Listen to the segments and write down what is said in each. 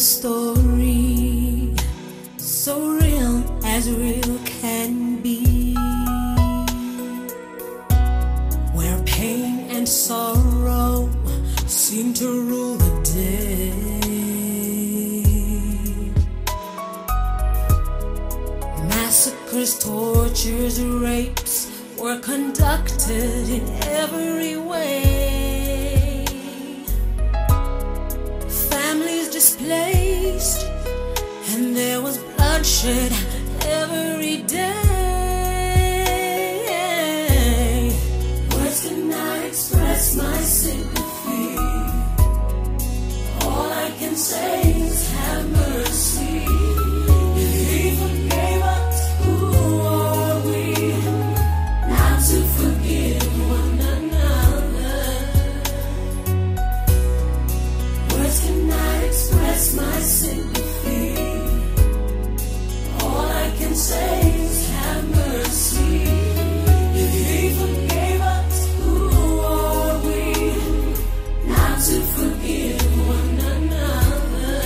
story, so real as real can be, where pain and sorrow seem to rule the day. Massacres, tortures, rapes were conducted in every way. Families displaced, and there was bloodshed every day. Words cannot express my sympathy. All I can say is have mercy. If He forgave us, who are we not to forgive one another? Words cannot express my sympathy. All I can say is have mercy. If He forgave us, who are we not to forgive one another?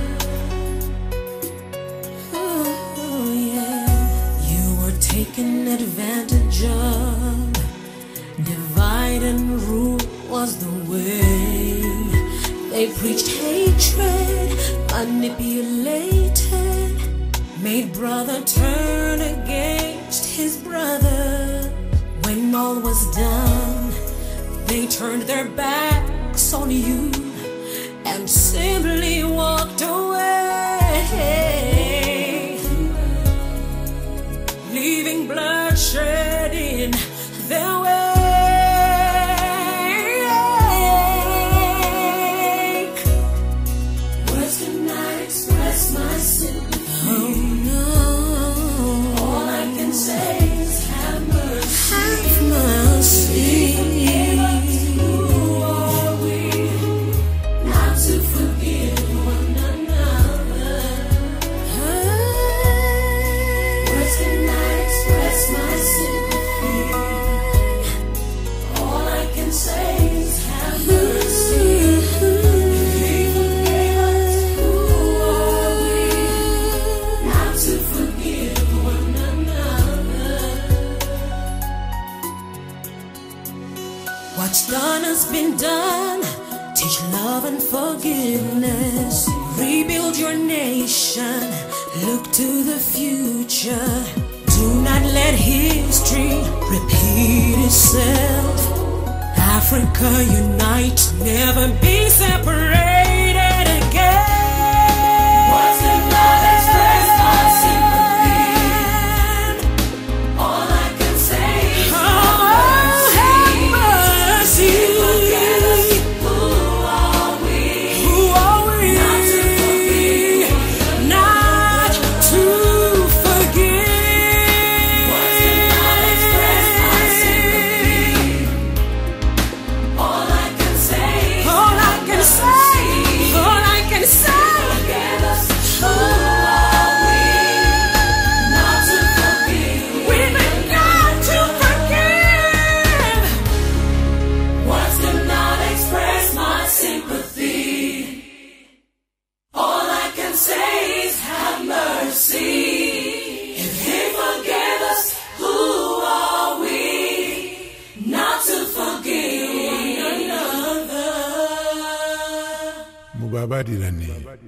Oh, yeah. You were taken advantage of. Divide and rule was the way. They preached hatred, manipulated, made brother turn against his brother. When all was done, they turned their backs on you and simply walked away, leaving bloodshed in their wake. Words cannot express my sympathy. Oh no. All I can say is have mercy. Have mercy. Who are we not to forgive one another? Words cannot express my sympathy. All I can say is have mercy. If He forgave us, who are we not to forgive one another? What's done has been done. Teach love and forgiveness. Rebuild your nation. Look to the future. Do not let history repeat itself. Africa unite, never be separated again. Words cannot express my sympathy. All I can say is have mercy. If He forgave us, who are we? Who are we? Not to forgive. Not to forgive. Words cannot express my sympathy. All I can say is all I can say. All I can say. Forgive us. Who are we? Not to forgive. We've been got to forgive. Words cannot express my sympathy. All I can say is have mercy. If He forgave us, who are we not to forgive one another? Mubabadi lani.